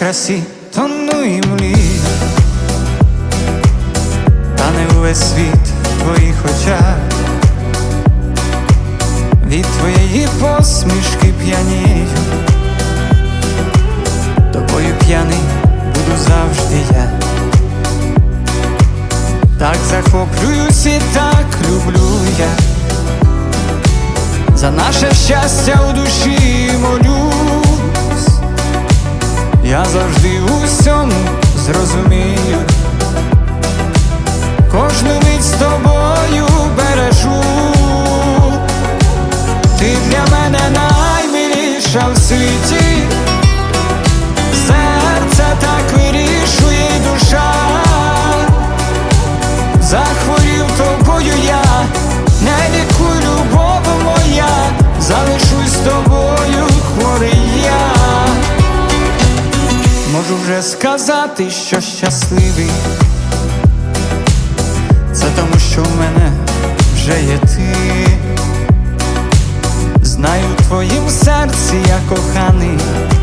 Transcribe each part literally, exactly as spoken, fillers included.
красі тону і млію, та не увесь світ в твоїх очах. Від твоєї посмішки п'янію, тобою п'яний буду завжди я. Так захоплююсь і так люблю я, за наше щастя у душі молюсь. Я завжди у всьому зрозумію, кожну мить з тобою бережу. Ти для мене наймиліша в світі, серце так вирішує й душа. Захворів тобою я, не лікуй, любов моя, залишусь з тобою хворий я. Можу вже сказати, що щасливий, це тому, що в мене вже є ти. Знаю, в твоїм серці я коханий,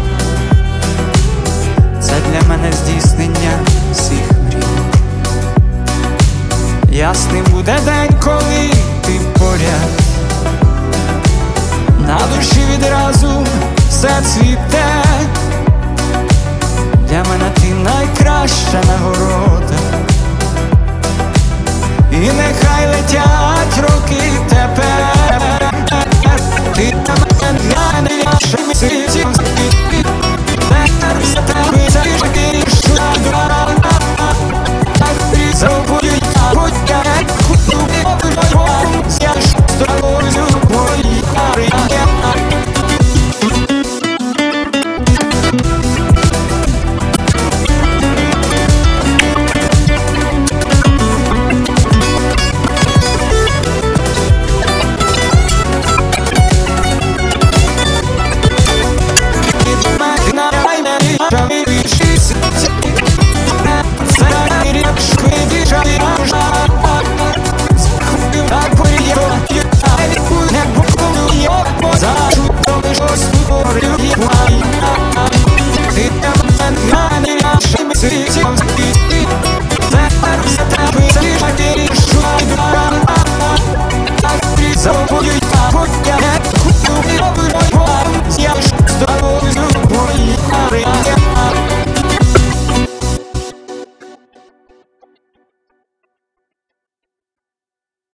це для мене здійснення всіх мрій. Ясним буде день, коли ти поряд, на душі відразу все цвіте.